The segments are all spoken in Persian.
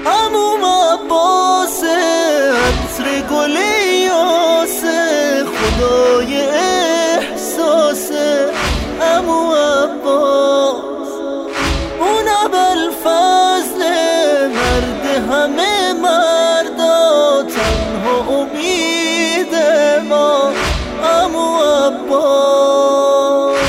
عموم عباس عطر گل یاسه خدای احساسه عمو عباس اون ابوالفضل مرد همه مردا تنها امید ما عمو عباس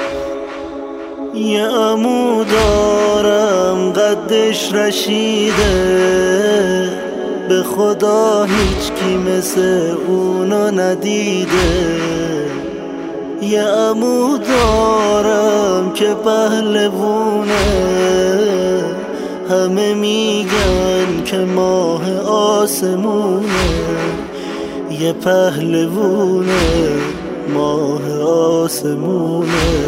یه عمو دارم قدش رشیده به خدا هیچ کی مثل اونو ندیده یه عمو دارم که پهلوونه همه میگن که ماه آسمونه یه پهلوونه ماه آسمونه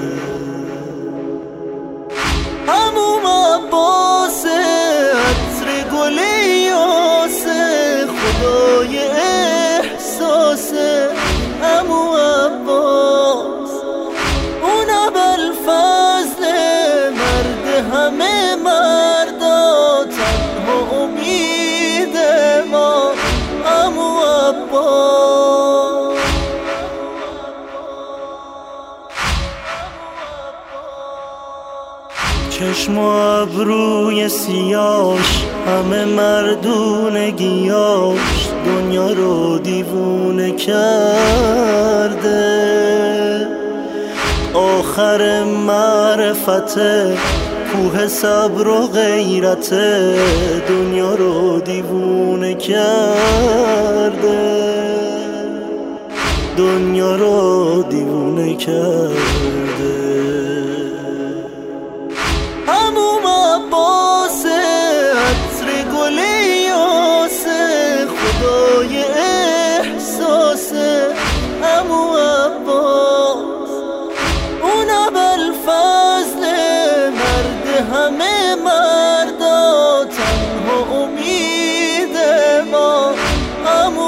عموم عباس عطر گل یاسه خدای احساسه عمو عباس اون ابوالفضل مرد همه مردا تنها امید ما عمو عباس چشم و ابروی سیاش همه مردونگیاش دنیا رو دیوونه کرده آخر معرفته کوه صبر و غیرته دنیا رو دیوونه کرده دنیا رو دیوونه کرده عموم عباس عطر گل یاسه خدای احساسه عمو عباس اون ابوالفضل مرد همه مردا تنها امید ما عمو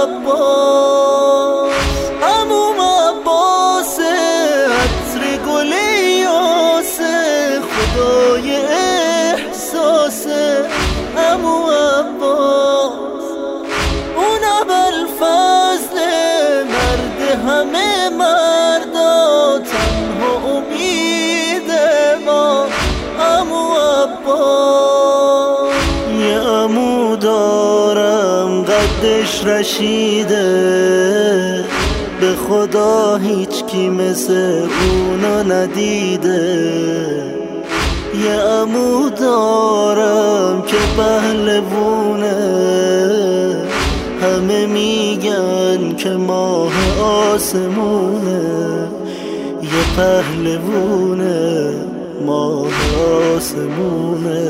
عباس عموم عباس عطر گل یاسه خدای احساسه عمو عباس اون ابوالفضل مرد همه مردا تنها امید ما عمو عباس یه عمو دارم قدش رشیده به خدا هیچ کی مثل اونو ندیده یه عمو دارم که پهلوونه همه میگن که ماه آسمونه یه پهلوونه ماه آسمونه